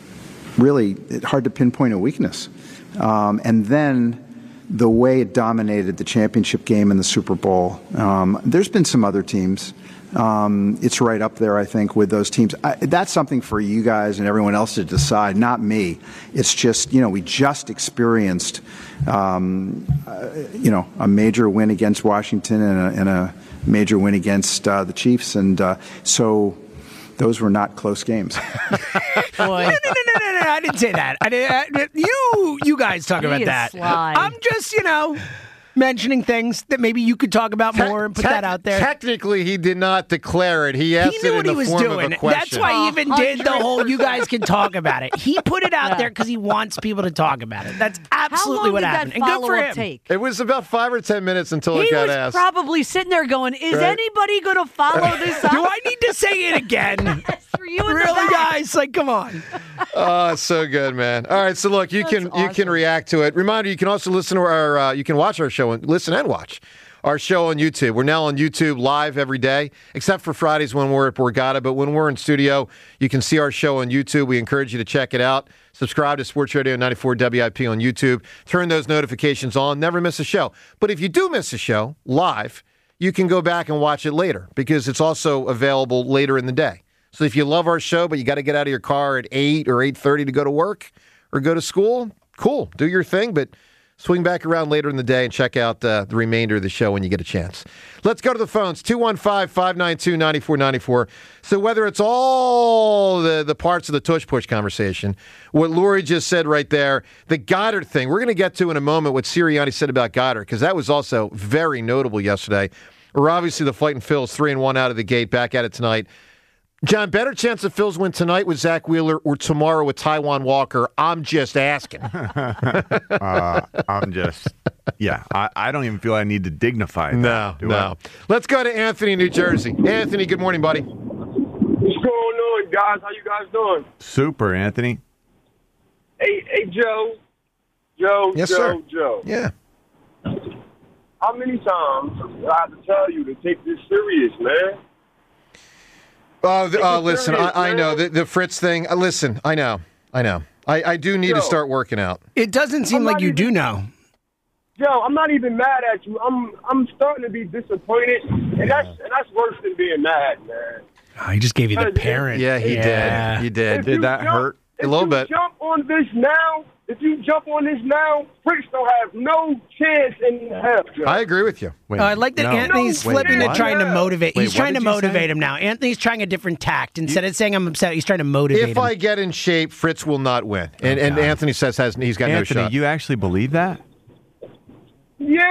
really, it's hard to pinpoint a weakness. Um, and then the way it dominated the championship game and the Super Bowl. Um, there's been some other teams. Um, it's right up there, I think, with those teams. I, that's something for you guys and everyone else to decide, not me. It's just, you know, we just experienced, um, uh, you know, a major win against Washington and a, and a major win against uh, the Chiefs. And uh, so those were not close games. no, no, no, no, no, no, I didn't say that. I did, I, you, you guys talk He about is that. sly. I'm just, you know, mentioning things that maybe you could talk about more and put Te- that out there. Technically, he did not declare it. He asked He knew it what in he the was form doing. of a question. That's why he even did the whole "you guys can talk about it." He put it out Yeah. there because he wants people to talk about it. That's How absolutely long what did happened. that And good for follow-up him. take? It was about five or ten minutes until He it got was asked. probably sitting there going, "Is Right. anybody going to follow this up?" Do I need to say it again? For you in the Really, back. guys? Like, come on. Oh, so good, man. All right, so look, you That's can you awesome. can react to it. Reminder, you can also listen to our uh, you can watch our show and listen and watch our show on YouTube. We're now on YouTube live every day, except for Fridays when we're at Borgata. But when we're in studio, you can see our show on YouTube. We encourage you to check it out. Subscribe to Sports Radio ninety-four W I P on YouTube. Turn those notifications on. Never miss a show. But if you do miss a show live, you can go back and watch it later because it's also available later in the day. So if you love our show, but you got to get out of your car at eight or eight thirty to go to work or go to school, cool. Do your thing, but swing back around later in the day and check out uh, the remainder of the show when you get a chance. Let's go to the phones, two one five, five nine two, nine four nine four. So whether it's all the, the parts of the tush push conversation, what Lurie just said right there, the Goddard thing, we're going to get to in a moment what Sirianni said about Goddard, because that was also very notable yesterday. We're obviously the Fighting Phils, three and one out of the gate, back at it tonight. John, better chance the Phils win tonight with Zach Wheeler or tomorrow with Taiwan Walker? I'm just asking. uh, I'm just, yeah, I, I don't even feel I need to dignify that. No, do no. I? Let's go to Anthony, New Jersey. Anthony, good morning, buddy. What's going on, guys? How you guys doing? Super, Anthony. Hey, hey, Joe. Joe, Yes, Joe, sir. Joe. Yeah. How many times do I have to tell you to take this serious, man? Uh, th- Take uh, it listen, serious, I, I man. know. The, the Fritz thing, uh, listen, I know. I know. I, I do need to Joe. start working out. It doesn't seem I'm like not you even- do know. Joe, I'm not even mad at you. I'm I'm starting to be disappointed, and that's and that's worse than being mad, man. Oh, he just gave you the Because if- parent. Yeah, he Yeah. did. He did. If Did you that jump- hurt? If A little you bit. jump on this now, if you jump on this now, Fritz don't have no chance in hell, Joe. I agree with you. Wait, Oh, I like that no. Anthony's No, flipping wait, to what? trying to motivate. Wait, he's what trying to did you motivate say? him now. Anthony's trying a different tact. Instead of saying I'm upset, he's trying to motivate If him. I get in shape, Fritz will not win. And, and God. Anthony says has he's got Anthony, no shot. you actually believe that? Yeah.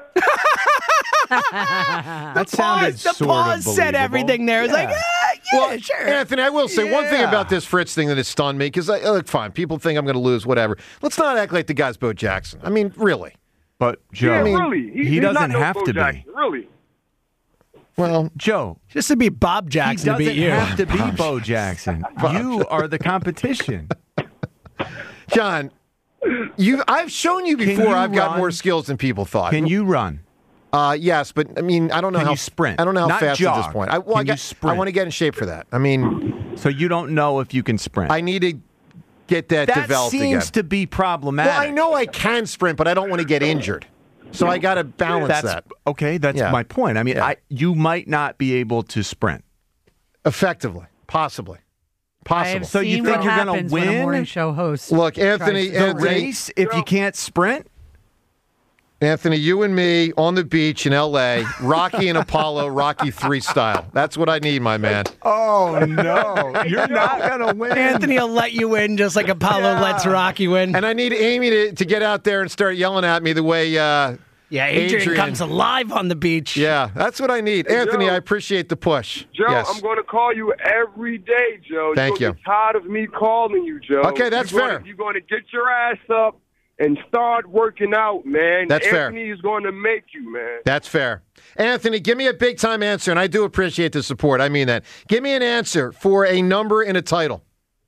That sounded pause, the sort pause of said believable. everything there. It's like, Yeah. ah, yeah, Well, sure. Anthony, I will say one thing Yeah. about this Fritz thing that has stunned me, because, look, fine, people think I'm going to lose, whatever. Let's not act like the guy's Bo Jackson. I mean, really. But Joe, Yeah, mean, really. he he's doesn't not no have Bo to be. Jackson, Really. Well, Joe, Just to be Bob he Jackson to doesn't beat you. have to be Bo Jackson. You are the competition. John, you I've shown you Can before you I've got run? more skills than people thought. Can you run? Uh, yes, but I mean, I don't know Can how you sprint? I don't know how Not fast at this jog. point. I, well, I, Can you got- sprint? I want to get in shape for that. I mean, So you don't know if you can sprint. I need to get that, that developed seems again. to be problematic. Well, I know I can sprint, but I don't want to get injured. So I got to balance That's that okay. That's Yeah. my point. I mean, Yeah. I, you might not be able to sprint. effectively, possibly, I possible. have So you seen think what you're gonna happens when a win? morning show host. Look, Anthony, tries to The Anthony, race, if you can't sprint, Anthony, you and me on the beach in L A, Rocky and Apollo, Rocky three style. That's what I need, my man. Oh, no. You're not going to win. Anthony will let you in just like Apollo Yeah. lets Rocky win. And I need Amy to, to get out there and start yelling at me the way uh, Yeah, Adrian, Adrian comes alive on the beach. Yeah, that's what I need. Hey, Anthony, Joe. I appreciate the push. Joe, yes. I'm going to call you every day, Joe. Thank you're you. Get tired of me calling you, Joe. Okay, that's you're fair. Gonna, you're going to get your ass up and start working out, man. That's fair. Anthony is going to make you, man. That's fair. Anthony, give me a big-time answer, and I do appreciate the support. I mean that. Give me an answer for a number and a title.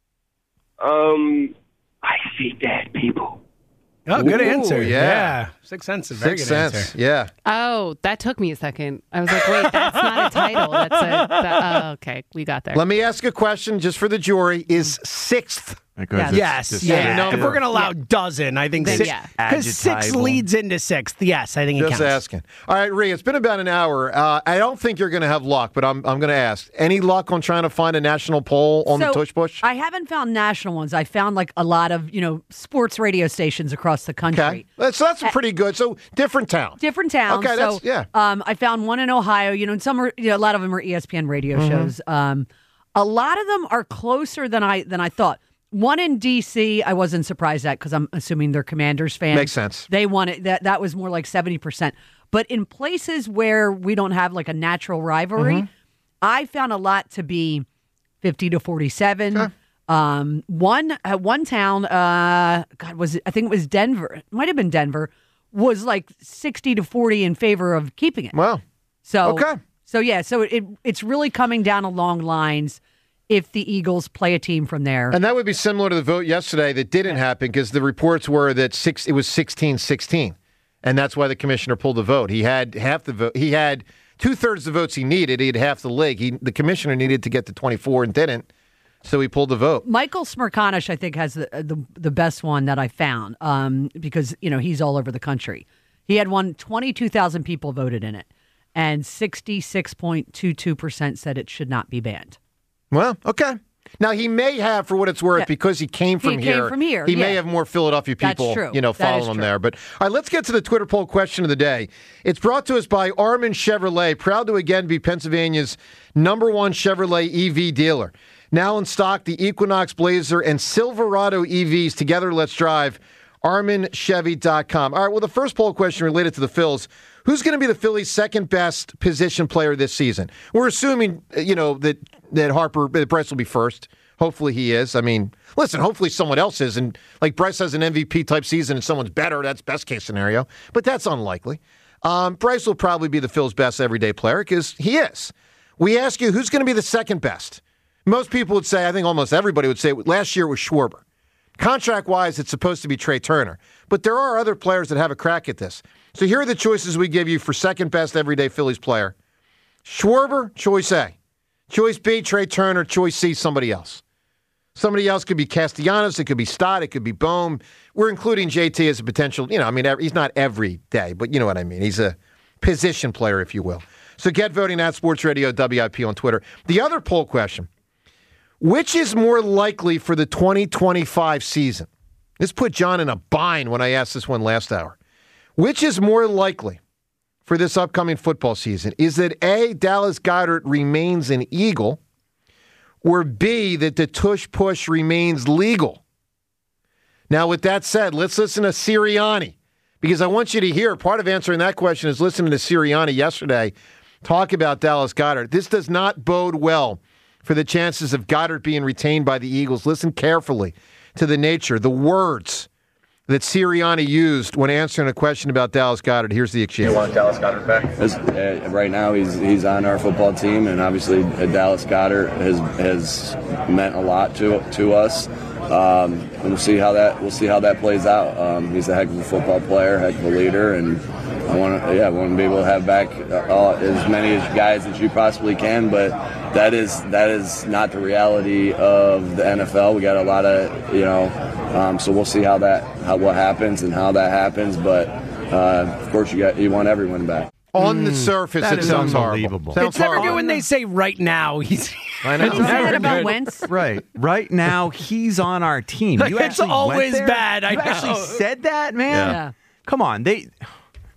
Um, I see dead people. Oh, good Ooh, answer. yeah. Yeah. Sixth Sense is a very Sixth good Sense, answer. yeah. Oh, that took me a second. I was like, wait, that's not a title. That's a. That, oh, okay, we got there. Let me ask a question just for the jury. Is sixth? Because Yes, it's yeah. number. If we're going to allow dozen, I think Then six. yeah. Because six Adjectival. leads into sixth. Yes, I think it Just counts. asking. All right, Rhea, it's been about an hour. Uh, I don't think you're going to have luck, but I'm I'm going to ask. Any luck on trying to find a national poll on the So, tush push? I haven't found national ones. I found like a lot of, you know, sports radio stations across the country. Okay, that's that's pretty good. So different town. Different towns. Okay, so, that's yeah. Um, I found one in Ohio. You know, and some are, you know, a lot of them are E S P N radio Mhm. shows. Um, a lot of them are closer than I than I thought. One in D C, I wasn't surprised at because I'm assuming they're Commanders fans. Makes sense. They won it. That that was more like seventy percent. But in places where we don't have like a natural rivalry, Mhm. I found a lot to be fifty to forty-seven. Um, one uh, one town, uh, God, was it? I think it was Denver. It might have been Denver. Was like sixty to forty in favor of keeping it. Wow. So Okay. So yeah. So it it's really coming down along lines. If the Eagles play a team from there, And that would be similar to the vote yesterday that didn't happen because the reports were that six it was sixteen sixteen. And that's why the commissioner pulled the vote. He had half the vote. He had two-thirds of the votes he needed. He had half the league. He, the commissioner needed to get to twenty-four and didn't. So he pulled the vote. Michael Smirkanish, I think, has the the, the best one that I found um, because you know he's all over the country. He had one twenty-two thousand people voted in it, and sixty-six point two two percent said it should not be banned. Well, okay. Now, he may have, for what it's worth, Yeah. because he came from He came here. from here, He may yeah. have more Philadelphia That's people, true. you know, That is following him true. there. But all right, let's get to the Twitter poll question of the day. It's brought to us by Armin Chevrolet, proud to again be Pennsylvania's number one Chevrolet E V dealer. Now in stock, the Equinox Blazer and Silverado E Vs. Together, let's drive. Armin Chevy dot com. All right, well, the first poll question related to the Phils. Who's going to be the Phillies' second best position player this season? We're assuming, you know, that that Harper, that Bryce will be first. Hopefully he is. I mean, listen, hopefully someone else is. And like Bryce has an M V P type season and someone's better. That's best case scenario. But that's unlikely. Um, Bryce will probably be the Phil's best everyday player because he is. We ask you, who's going to be the second best? Most people would say, I think almost everybody would say, last year it was Schwarber. Contract-wise, it's supposed to be Trey Turner. But there are other players that have a crack at this. So here are the choices we give you for second best everyday Phillies player. Schwarber, choice A. Choice B, Trey Turner. Choice C, somebody else. Somebody else could be Castellanos. It could be Stott. It could be Bohm. We're including J T as a potential, you know, I mean, he's not every day, but you know what I mean. He's a position player, if you will. So get voting at Sports Radio W I P on Twitter. The other poll question, which is more likely for the twenty twenty-five season? This put John in a bind when I asked this one last hour. Which is more likely for this upcoming football season? Is it A, Dallas Goedert remains an Eagle, or B, that the tush push remains legal? Now, with that said, let's listen to Sirianni, because I want you to hear, part of answering that question is listening to Sirianni yesterday talk about Dallas Goedert. This does not bode well for the chances of Goddard being retained by the Eagles. Listen carefully to the nature, the words that Sirianni used when answering a question about Dallas Goedert. Here's the exchange. You want Dallas Goedert back? As, uh, right now, he's he's on our football team, and obviously uh, Dallas Goedert has has meant a lot to to us. Um, and we'll see how that we'll see how that plays out. Um, he's a heck of a football player, heck of a leader, and I want to yeah I want to be able to have back all, as many guys that you possibly can. But that is that is not the reality of the N F L. We got a lot of you know, um, so we'll see how that how what happens and how that happens. But uh, of course, you got you want everyone back. On the surface, That it is sounds unbelievable. horrible. It's never good when they say right now. He's I know. Did you say that about good. Wentz? Right. Right now, he's on our team. Like, You it's actually went always there? bad, I You know. actually said that, man? Yeah. Come on. They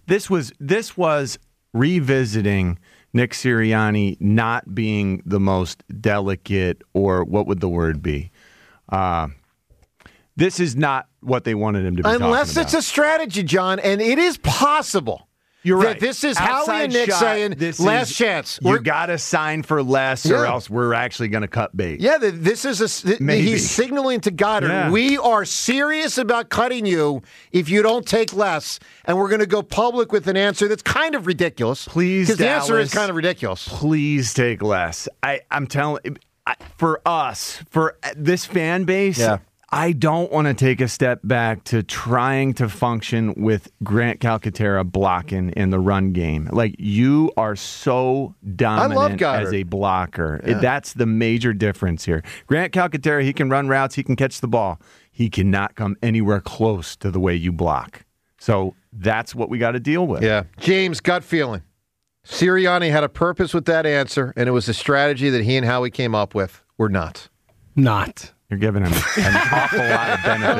This was this was revisiting Nick Sirianni not being the most delicate, or what would the word be? Uh, this is not what they wanted him to be. Unless talking it's about. a strategy, John, and it is possible. You're that right. This is Outside Howie and Nick shot, saying, this last is- chance. You We're- got to sign for less, or Yeah. else we're actually going to cut bait. Yeah, the, this is a. th- Maybe. He's signaling to Goddard, Yeah. we are serious about cutting you if you don't take less, and we're going to go public with an answer that's kind of ridiculous. Please, because the answer is Dallas, kind of ridiculous. Please take less. I, I'm telling I, for us, for this fan base. Yeah. I don't want to take a step back to trying to function with Grant Calcaterra blocking in the run game. Like, you are so dominant Goddard. as a blocker. Yeah. That's the major difference here. Grant Calcaterra, he can run routes, he can catch the ball. He cannot come anywhere close to the way you block. So that's what we got to deal with. Yeah. James, gut feeling. Sirianni had a purpose with that answer, and it was a strategy that he and Howie came up with. We're not. Not. You're giving him an awful lot of benefit of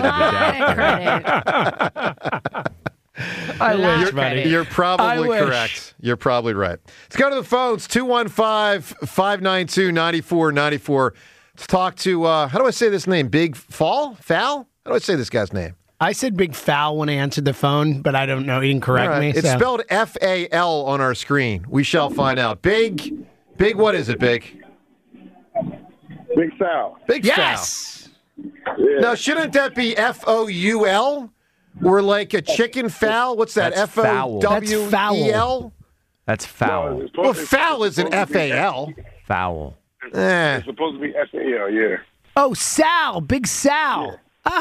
the doubt. I wish, you're, buddy. You're probably I wish. correct. You're probably right. Let's go to the phones. two one five, five nine two, nine four nine four. Let's talk to, uh, how do I say this name? Big Fall? Foul? How do I say this guy's name? I said Big Foul when I answered the phone, but I don't know. He didn't correct All right. me. It's so. spelled F A L on our screen. We shall find out. Big, Big, what is it, Big? Big Sal. Big Yes. Foul. Now, shouldn't that be F O U L? Or like a chicken foul? What's that? That's F O W E L? That's foul. Well, foul is an F A L. Foul. Eh. It's supposed to be S A L, yeah. Oh, Sal. Big Sal.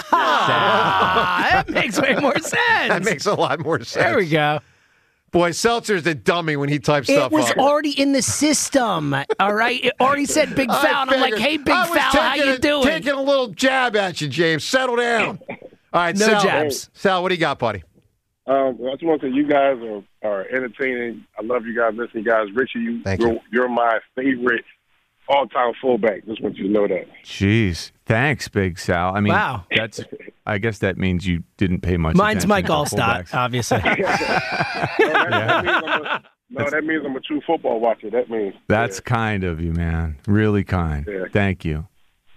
Ah, that makes way more sense. That makes a lot more sense. There we go. Boy, Seltzer's a dummy when he types It stuff was up. already in the system. All right. It already said Big I Foul. And I'm like, figured- hey, Big I was Foul, how taking you a, doing? Taking a little jab at you, James. Settle down. All right, No Sal. jabs. Sal, what do you got, buddy? Um, I just want to say you guys are, are entertaining. I love you guys. Listen, you guys. Richie, you, Thank you're, you. you're my favorite all-time fullback. Just want you to know that. Jeez. Thanks, Big Sal. I mean, Wow. that's. I guess that means you didn't pay much Mine's attention Mike to Allstott, fullbacks. obviously. no, that, that means I'm a, no, that means I'm a true football watcher. That means. That's kind of you, man. Really kind. Yeah. Thank you.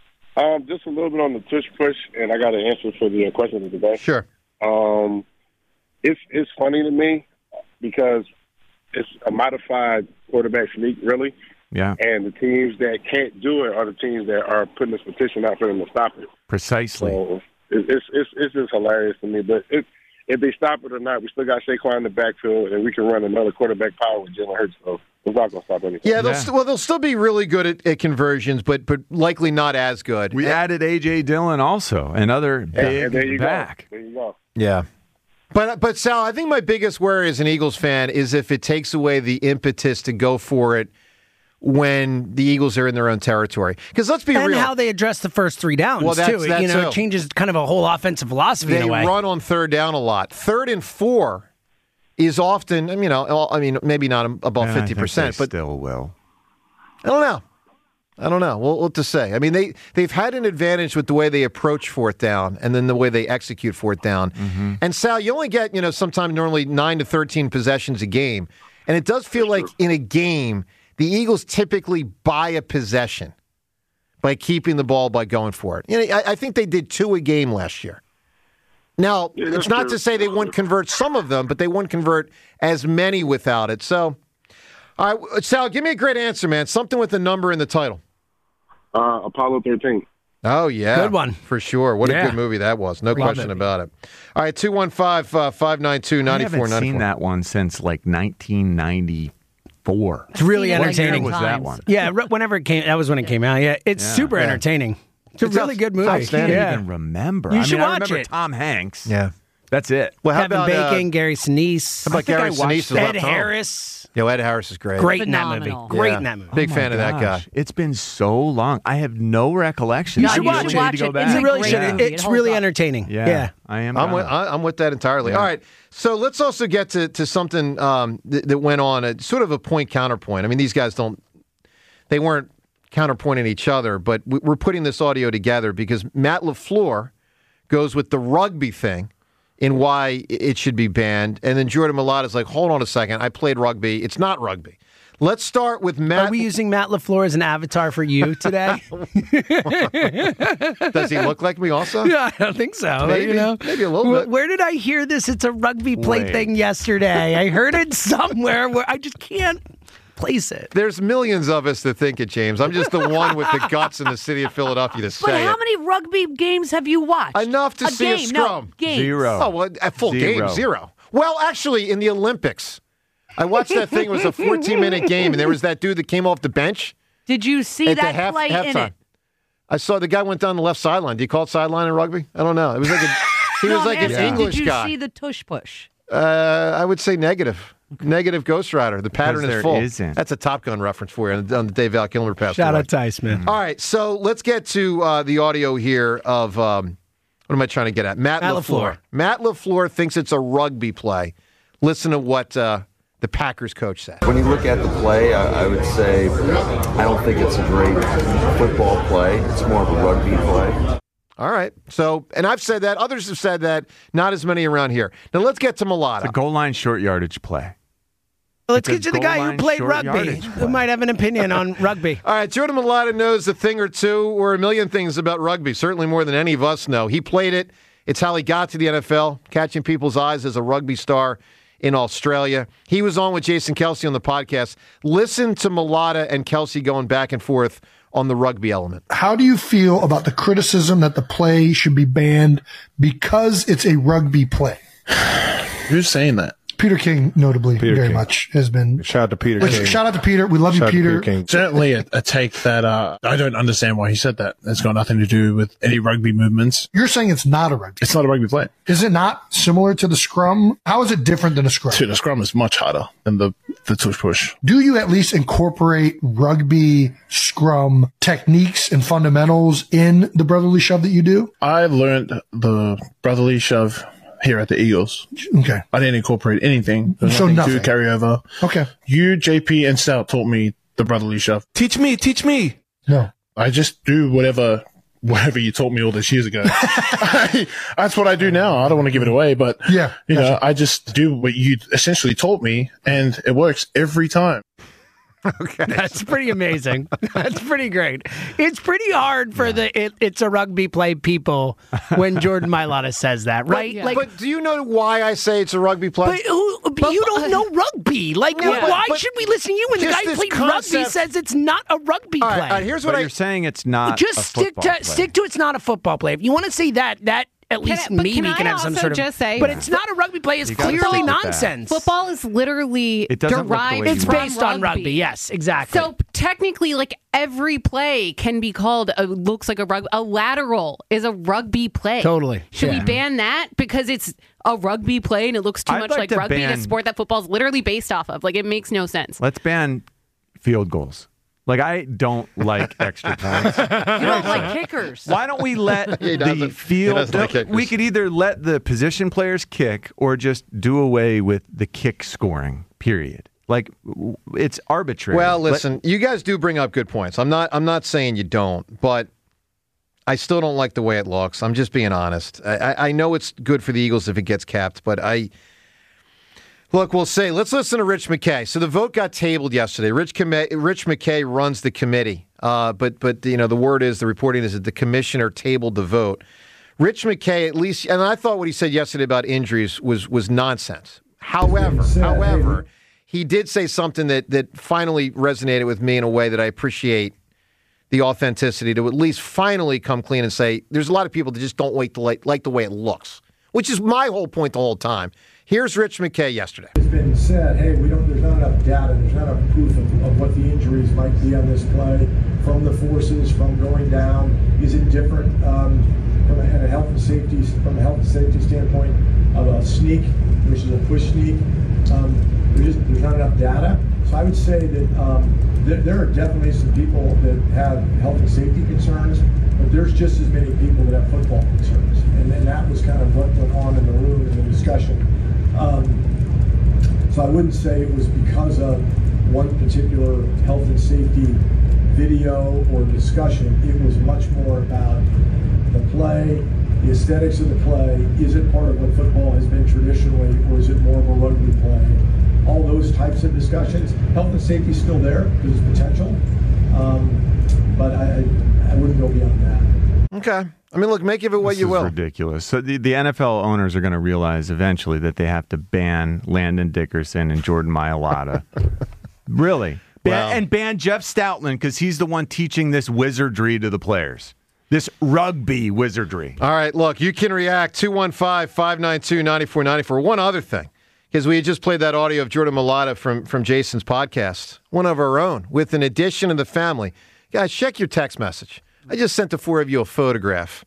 Um, just a little bit on the tush push, and I got an answer for the question of the day. Sure. Um, it's it's funny to me because it's a modified quarterback sneak, really. Yeah. And the teams that can't do it are the teams that are putting this petition out for them to stop it. Precisely. So it, it's it's it's just hilarious to me. But it, if they stop it or not, we still got Saquon in the backfield, and we can run another quarterback power with Jalen Hurts. So it's not going to stop anything. Yeah, they'll st- well, they'll still be really good at, at conversions, but but likely not as good. We And- added A J Dillon also, another Yeah, big and there you back. go. There you go. Yeah. But but Sal, I think my biggest worry as an Eagles fan is if it takes away the impetus to go for it when the Eagles are in their own territory. Because let's be and real. how they address the first three downs, Well, that's- too. that's you know, too. it changes kind of a whole offensive philosophy they in a way. run on third down a lot. Third and four is often, you know, I mean, maybe not above And I fifty think percent, they but still will. I don't know. I don't know. What, what to say? I mean, they, they've had an advantage with the way they approach fourth down and then the way they execute fourth down. Mm-hmm. And Sal, you only get, you know, sometimes normally nine to thirteen possessions a game. And it does feel like in a game, the Eagles typically buy a possession by keeping the ball, by going for it. You know, I, I think they did two a game last year. Now, Yeah, it's that's not true. to say they wouldn't convert some of them, but they wouldn't convert as many without it. So, all right, Sal, give me a great answer, man. Something with the number in the title. Uh, Apollo thirteen. Oh, yeah. Good one. For sure. What a Yeah. good movie that was. No Loved question it. about it. All right, two one five, five nine two, I nine haven't four nine seen four. that one since like nineteen ninety-four. It's really Seen it like entertaining. What was that one? Yeah, re- whenever it came, that was when it came out. Yeah, it's Yeah. super Yeah. entertaining. It's a It's really outs- good movie. I can't yeah. even remember. You I should mean, I watch remember it. Tom Hanks. Yeah. That's it. Well, how Kevin about, uh, Bacon, Gary Sinise, how about think Gary I watched Sinise? as Ed Left Home? Harris. Yo, Ed Harris is great. Great in that movie. Phenomenal. Great Yeah. in that movie. Big Oh fan my of that guy. gosh. It's been so long. I have no recollection. You I should really watch need it. to Watch go it. back. It's You a really great should. movie. It It's holds really up. entertaining. Yeah, Yeah. I am. I'm gonna. with, I- I'm with that entirely. Yeah. All right, so let's also get to, to something um, th- that went on, uh, sort of a point counterpoint. I mean, these guys don't, they weren't counterpointing each other, but we- we're putting this audio together because Matt LaFleur goes with the rugby thing in why it should be banned. And then Jordan Mailata is like, hold on a second, I played rugby. It's not rugby. Let's start with Matt. Are we using Matt LaFleur as an avatar for you today? Does he look like me also? Yeah, I don't think so. Maybe, you know? maybe a little Where, bit. where did I hear this? It's a rugby play Wait. thing yesterday. I heard it somewhere where I just can't place it. There's millions of us that think it, James. I'm just the one with the guts in the city of Philadelphia to say But how it. many rugby games have you watched? Enough to a see game. a scrum. No, games. Zero. Oh, well, a full Zero. game, zero. Well, actually, in the Olympics, I watched that thing. It was a fourteen-minute game, and there was that dude that came off the bench. Did you see at that the half, play halftime. in it? I saw the guy went down the left sideline. Do you call it sideline in rugby? I don't know. It was like a, he No, was I'm like an asking, English Did you guy. see the tush push? Uh, I would say negative. Negative Ghost Rider. The pattern Because is there full. isn't. That's a Top Gun reference for you on the Dave Val Kilmer pass. Shout out Tice, man. All right, so let's get to uh, the audio here of um, what am I trying to get at? Matt, Matt LaFleur. LaFleur. Matt LaFleur thinks it's a rugby play. Listen to what uh, the Packers coach said. When you look at the play, I, I would say I don't think it's a great football play. It's more of a rugby play. All right. So, and I've said that. Others have said that. Not as many around here. Now let's get to Mailata. It's a goal line short yardage play. Let's It's a get to the goal guy who line played short rugby, yardage who play. might have an opinion on rugby. All right, Jordan Mailata knows a thing or two or a million things about rugby, certainly more than any of us know. He played it. It's how he got to the N F L, catching people's eyes as a rugby star in Australia. He was on with Jason Kelsey on the podcast. Listen to Mailata and Kelsey going back and forth on the rugby element. How do you feel about the criticism that the play should be banned because it's a rugby play? Who's saying that? Peter King, notably, Peter very King. much has been. Shout out to Peter Let's- King. Shout out to Peter. We love Shout out you, to Peter. King. Certainly a, a take that uh, I don't understand why he said that. It's got nothing to do with any rugby movements. You're saying it's not a rugby. It's not a rugby play. Is it not similar to the scrum? How is it different than a scrum? So the scrum is much harder than the, the tush push. Do you at least incorporate rugby scrum techniques and fundamentals in the brotherly shove that you do? I learned the brotherly shove here at the Eagles. Okay. I didn't incorporate anything. There's So nothing, nothing. to carry over. Okay. You, J P, and Stout taught me the brotherly shove. Teach me, teach me. No. I just do whatever whatever you taught me all those years ago. I, that's what I do now. I don't want to give it away, but yeah, you know, I just do what you essentially taught me, and it works every time. Okay. That's pretty amazing. That's pretty great. It's pretty hard for the it, it's a rugby play people when Jordan Mailata says that, right? But, but do you know why I say it's a rugby play? But, who, but you don't know rugby. Like, Yeah, but- why but should we listen to you when the just guy who this played concept- rugby says it's not a rugby All right, play? all right, here's what But I- you're saying it's not Just a stick football to play. stick to it's not a football play. If you want to say that, that at Can least I- but maybe can can, I have some also sort of. just say- but it's not a rugby play. It's You gotta clearly stick with that. nonsense. Football is literally It doesn't look the derived way you It's from based on rugby. Yes, exactly. So technically, like every play can be called a, looks like a rugby. A lateral is a rugby play. Totally. Should Yeah. we ban that because it's a rugby play and it looks too I'd much like like, to rugby, ban- a sport that football's literally based off of? Like it makes no sense. Let's ban field goals. Like, I don't like extra points. You don't like kickers. Why don't we let He the doesn't. He field? doesn't like kickers. We could either let the position players kick or just do away with the kick scoring. Period. Like, w- it's arbitrary. Well, Let- listen, you guys do bring up good points. I'm not. I'm not saying you don't, but I still don't like the way it looks. I'm just being honest. I, I, I know it's good for the Eagles if it gets capped, but I look. We'll see. Let's listen to Rich McKay. So the vote got tabled yesterday. Rich Com- Rich McKay runs the committee, uh, but but you know the word is the reporting is that the commissioner tabled the vote. Rich McKay, at least, and I thought what he said yesterday about injuries was was nonsense. However, however, he did say something that that finally resonated with me in a way that I appreciate the authenticity to at least finally come clean and say there's a lot of people that just don't like the like, like the way it looks, which is my whole point the whole time. Here's Rich McKay yesterday. It's been said, hey, we don't. There's not enough data. There's not enough proof of, of what the injuries might be on this play from the forces, from going down. Is it different um, from a, a health and safety from a health and safety standpoint of a sneak versus a push sneak? Um, there's just there's not enough data. So I would say that um, there, there are definitely some people that have health and safety concerns, but there's just as many people that have football concerns, and then that was kind of what went on in the room in the discussion. Um, so I wouldn't say it was because of one particular health and safety video or discussion. It was much more about the play, the aesthetics of the play, is it part of what football has been traditionally, or is it more of a rugby play? All those types of discussions. Health and safety is still there because it's potential, um, but I, I wouldn't go beyond that. Okay. I mean, look, make of it what This you is will. ridiculous. So the, the N F L owners are going to realize eventually that they have to ban Landon Dickerson and Jordan Mailata. Really. Ban, Well- and ban Jeff Stoutland because he's the one teaching this wizardry to the players. This rugby wizardry. All right, look, you can react two one five, five nine two, nine four nine four. One other thing, because we had just played that audio of Jordan Mailata from, from Jason's podcast, one of our own, with an addition of the family. Guys, check your text message. I just sent the four of you a photograph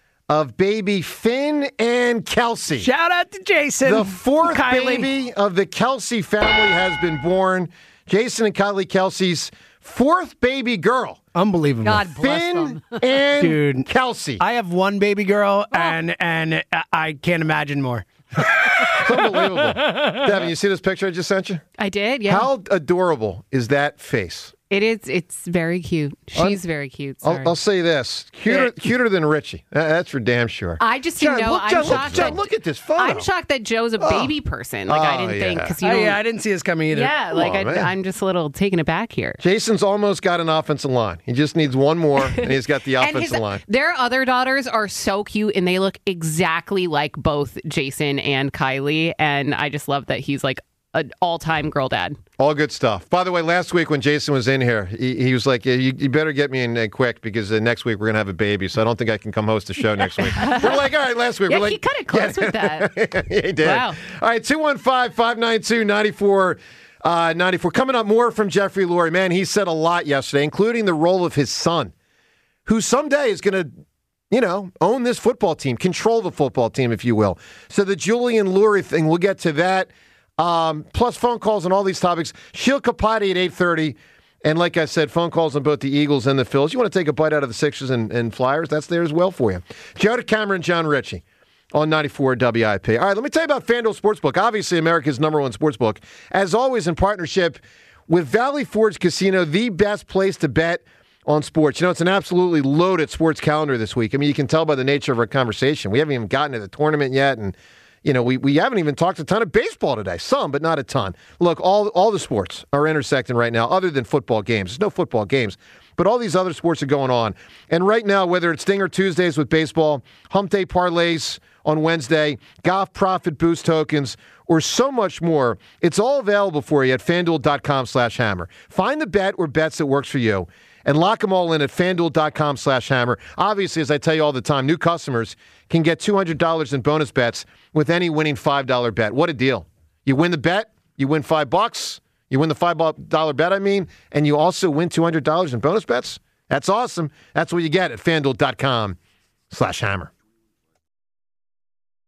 of baby Finn and Kelsey. Shout out to Jason. The fourth Kylie. baby of the Kelsey family has been born. Jason and Kylie Kelsey's fourth baby girl. Unbelievable. God bless Finn them. and Dude, Kelsey. I have one baby girl, and and I can't imagine more. It's unbelievable. Devin, you see this picture I just sent you? I did, yeah. How adorable is that face? It is. It's very cute. She's very cute. Sorry. I'll, I'll say this: cuter, Yeah. cuter than Richie. That- That's for damn sure. I just, John, you know, look, I'm John, look, shocked. John, that, look at this photo. I'm shocked that Joe's a Oh. baby person. Like I Oh, didn't yeah. think because you Oh, don't. yeah, I didn't see us coming either. Yeah, like Come on, I, man. I'm just a little taken aback here. Jason's almost got an offensive line. He just needs one more, and he's got the And offensive his, line. their other daughters are so cute, and they look exactly like both Jason and Kylie. And I just love that he's like an all-time girl dad. All good stuff. By the way, last week when Jason was in here, he, he was like, yeah, you, you better get me in uh, quick because uh, next week we're going to have a baby, so I don't think I can come host the show next week. We're like, all right, last week. Yeah, we're like, he cut it close with that. he did. Wow. All right, two one five, five nine two, nine four nine four. Coming up more from Jeffrey Lurie. Man, he said a lot yesterday, including the role of his son, who someday is going to, you know, own this football team, control the football team, if you will. So the Julian Lurie thing, we'll get to that. Um, plus phone calls on all these topics. Sheil Kapati at eight thirty. And like I said, phone calls on both the Eagles and the Phils. You want to take a bite out of the Sixers and, and Flyers? That's there as well for you. Joe DeCamara and John Ritchie on ninety-four W I P. All right, let me tell you about FanDuel Sportsbook, obviously America's number one sportsbook. As always, in partnership with Valley Forge Casino, the best place to bet on sports. You know, it's an absolutely loaded sports calendar this week. I mean, you can tell by the nature of our conversation. We haven't even gotten to the tournament yet, and you know, we, we haven't even talked a ton of baseball today. Some, but not a ton. Look, all all the sports are intersecting right now, other than football games. There's no football games, but all these other sports are going on. And right now, whether it's Stinger Tuesdays with baseball, Hump Day parlays on Wednesday, golf profit boost tokens, or so much more, it's all available for you at FanDuel.com slash hammer. Find the bet or bets that works for you and lock them all in at FanDuel.com slash hammer. Obviously, as I tell you all the time, new customers can get two hundred dollars in bonus bets with any winning five dollar bet. What a deal. You win the bet, you win five bucks, you win the five dollar bet, I mean, and you also win two hundred dollars in bonus bets. That's awesome. That's what you get at FanDuel.com slash hammer.